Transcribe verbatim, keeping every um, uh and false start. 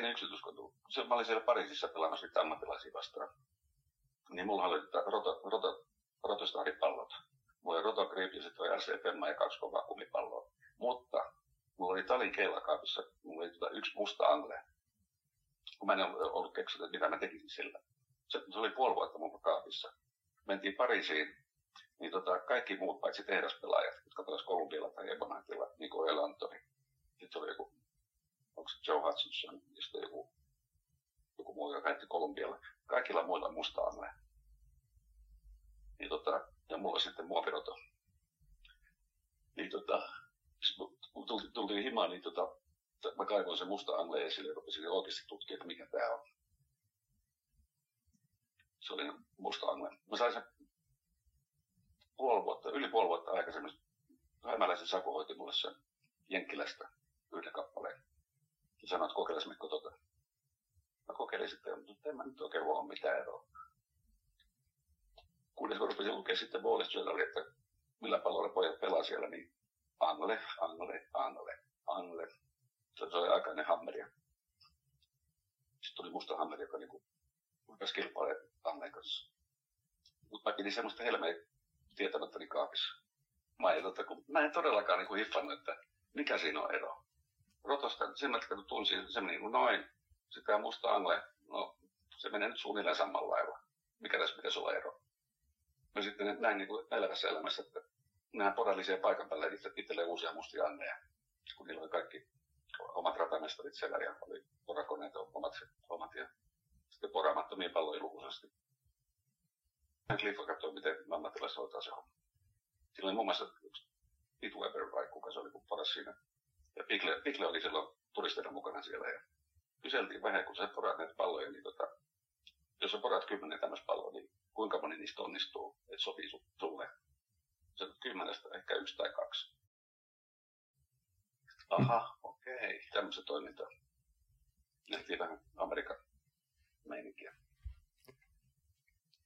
pieni yksityiskohta. Se, mä olin siellä Pariisissa pelaamassa niitä ammattilaisia vastaan. Niin mulla oli roto, roto, rotostaaripallot. Mulla oli Rotogrip ja sitten oli R C Femma ja kaksi kovaa kumipalloa. Mutta mulla oli Talin keilakaapissa, mulla oli tota yksi musta Angle. Kun mä en ollut keksinyt, että mitä mä tekisin sillä. Se, se oli puoli vuotta mun kaapissa. Mentiin Pariisiin, niin tota, kaikki muut paitsi tehdaspelaajat, jotka pelasivat Kolumbialla tai Ebonatilla, niin kuin Joel Antoni. Sitten oli joku, onko se Joe Hutchinson, ja sitten joku, joku muu, joka käytti Kolumbialla. Kaikilla muilla musta Angle. Niin tota, ja mulla sitten muoviroto. Niin tota, kun tultiin, tultiin himaan, niin tota, mä kaivoin sen musta Angle esille ja rupesin oikeasti tutkia, että mikä tää on. Se oli musta Angle. Mä sain sen puoli vuotta, yli puoli vuotta aikaisemmin. Hämäläisen Saku hoiti mulle sen Jenkkilästä yhden kappaleen. Ja sanoi, että kokeiles Mikko tota. Mä kokeilin sitten, mutta en mä nyt oikein huomaa mitään eroa. Kunnes mä rupesin lukea sitten Ball Journalia, että millä pallolla pojat pelaa siellä, niin Angle, Angle, Angle, Angle. Se oli aikainen hammeria. Sitten tuli musta hammeri, joka niinku rupesi kilpailemaan Anglen kanssa. Mutta mä pidin semmoista helmeä tietämättäni kaapissa. Mä en, tota, kun, mä en todellakaan niinku hiffannut, että mikä siinä on ero. Rotosta, sen mä kun tunsin semmoinen niin kuin noin. Sitten tämä musta Angle, no se menee nyt suunnilleen samalla lailla. Mikä tässä pitäisi olla ero? No sitten näin niin kuin elävässä elämässä, että nähdään porallisia paikan päällä itselleen uusia mustia Angleja. Kun niillä oli kaikki omat ratamestarit siellä ja oli porakoneet omat, omat ja sitten poraamattomia palloja lukuisesti. Clifford katsoi, miten ammattilaiset hoitaa se homma. Sillä oli muun muassa Pete Weber vai kuka se oli, kun paras siinä. Ja Pigle, Pigle oli silloin turisteina mukana siellä ja kyseltiin vähän, kun sä poraat näitä palloja, niin tota, jos sä poraat kymmenen tämmöistä palloa, niin kuinka moni niistä onnistuu, että sopii su, sulle? Se kymmenestä ehkä yksi tai kaksi. Aha, okei, okay. Tämmöistä toimintaa. Nähtiin vähän Amerikan meininkiä.